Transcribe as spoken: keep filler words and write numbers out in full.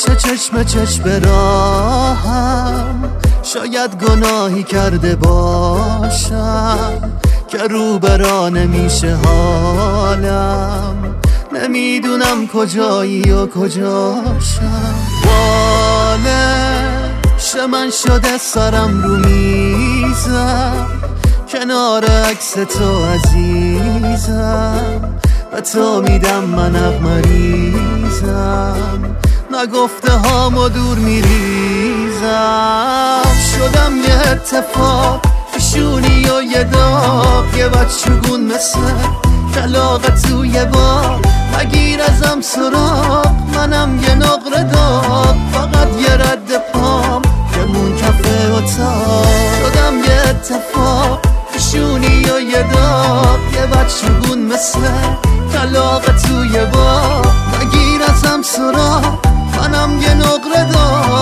پشت چشم چشم راهم شاید گناهی کرده باشم که رو برا نمیشه حالم، نمیدونم کجایی و کجاشم. بالش من شده سرم رو میزم کنار عکس تو عزیزم، به تو میدم من عق مریضم، نگفته هامو دور میریزم. شدم یه اتفاق پیشونی و یه داغ، یه بچگون مثل کلاغ توی باغ، نگیر ازم سراغ منم یه نقره داغ، فقط یه رد پام که مون کفه اتاق. شدم یه اتفاق پیشونی و یه داغ، یه بچگون مثل کلاغ توی باغ، نگیر ازم سراغ منم یه نقره داغ،